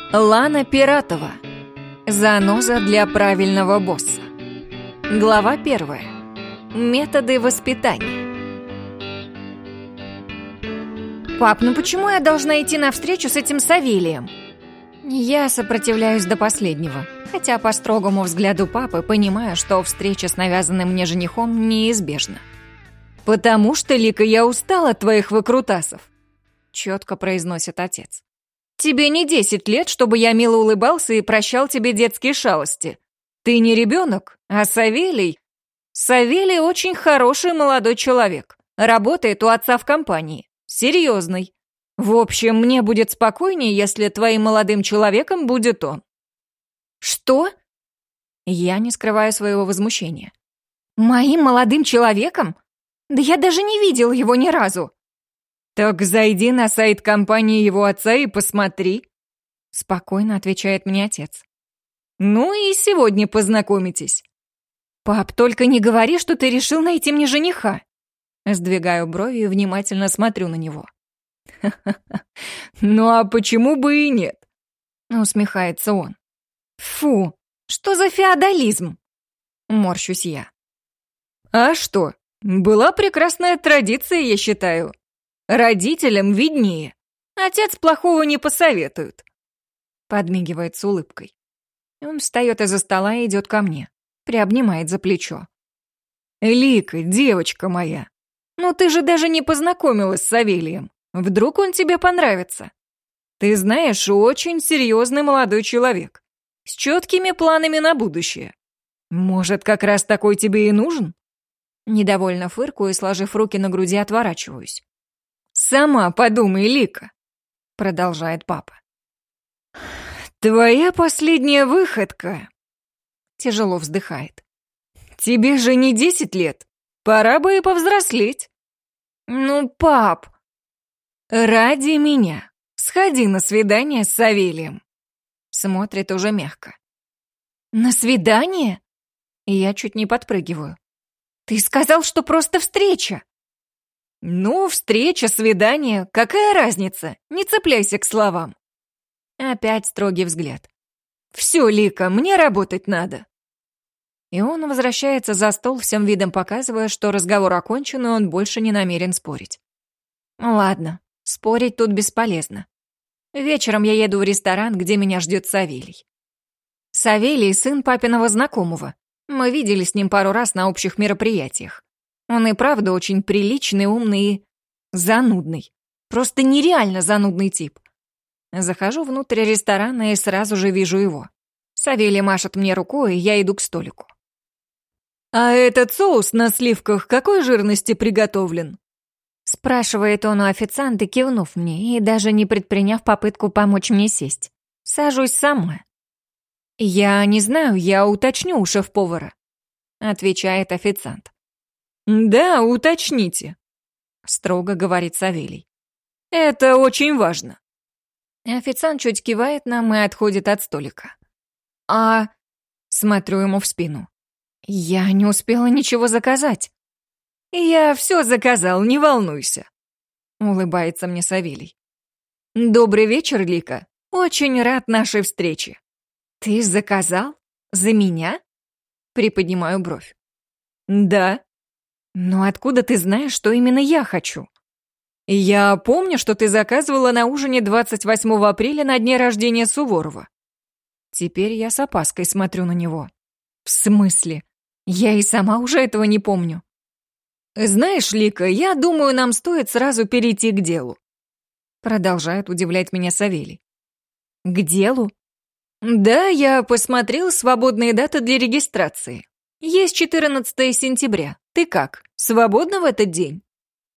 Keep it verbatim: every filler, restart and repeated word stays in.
Лана Пиратова. Заноза для правильного босса. Глава первая. Методы воспитания. «Пап, ну почему я должна идти навстречу с этим Савелием?» Я сопротивляюсь до последнего, хотя по строгому взгляду папы понимаю, что встреча с навязанным мне женихом неизбежна. «Потому что, Лика, я устал от твоих выкрутасов», — четко произносит отец. «Тебе не десять лет, чтобы я мило улыбался и прощал тебе детские шалости. Ты не ребенок, а Савелий... Савелий очень хороший молодой человек. Работает у отца в компании. Серьезный. В общем, мне будет спокойнее, если твоим молодым человеком будет он». «Что?» Я не скрываю своего возмущения. «Моим молодым человеком? Да я даже не видел его ни разу». «Так зайди на сайт компании его отца и посмотри», — спокойно отвечает мне отец. «Ну и сегодня познакомитесь». «Пап, только не говори, что ты решил найти мне жениха». Сдвигаю брови и внимательно смотрю на него. «Ха-ха-ха, ну а почему бы и нет?» — усмехается он. «Фу, что за феодализм?» — морщусь я. «А что, была прекрасная традиция, я считаю. Родителям виднее. Отец плохого не посоветует». Подмигивает с улыбкой. Он встает из-за стола и идет ко мне. Приобнимает за плечо. «Лика, девочка моя, ну ты же даже не познакомилась с Савелием. Вдруг он тебе понравится? Ты знаешь, очень серьезный молодой человек. С четкими планами на будущее. Может, как раз такой тебе и нужен?» Недовольно фыркую и, сложив руки на груди, отворачиваюсь. «Сама подумай, Лика», — продолжает папа. «Твоя последняя выходка», — тяжело вздыхает. «Тебе же не десять лет, пора бы и повзрослеть». «Ну, пап...» «Ради меня сходи на свидание с Савелием», — смотрит уже мягко. «На свидание?» Я чуть не подпрыгиваю. «Ты сказал, что просто встреча». «Ну, встреча, свидание, какая разница? Не цепляйся к словам». Опять строгий взгляд. «Все, Лика, мне работать надо». И он возвращается за стол, всем видом показывая, что разговор окончен, и он больше не намерен спорить. Ладно, спорить тут бесполезно. Вечером я еду в ресторан, где меня ждет Савелий. Савелий — сын папиного знакомого. Мы видели с ним пару раз на общих мероприятиях. Он и правда очень приличный, умный и занудный. Просто нереально занудный тип. Захожу внутрь ресторана и сразу же вижу его. Савелий машет мне рукой, и я иду к столику. «А этот соус на сливках какой жирности приготовлен?» Спрашивает он у официанта, кивнув мне и даже не предприняв попытку помочь мне сесть. Сажусь сама. «Я не знаю, я уточню у шеф-повара», — отвечает официант. «Да, уточните», — строго говорит Савелий. «Это очень важно». Официант чуть кивает нам и отходит от столика. «А...» — смотрю ему в спину. «Я не успела ничего заказать». «Я все заказал, не волнуйся», — улыбается мне Савелий. «Добрый вечер, Лика. Очень рад нашей встрече». «Ты заказал? За меня?» Приподнимаю бровь. «Да». «Но откуда ты знаешь, что именно я хочу?» «Я помню, что ты заказывала на ужине двадцать восьмого апреля на дне рождения Суворова». Теперь я с опаской смотрю на него. «В смысле? Я и сама уже этого не помню». «Знаешь, Лика, я думаю, нам стоит сразу перейти к делу», продолжает удивлять меня Савелий. «К делу?» «Да, я посмотрел свободные даты для регистрации. Есть четырнадцатое сентября. Ты как, свободна в этот день?»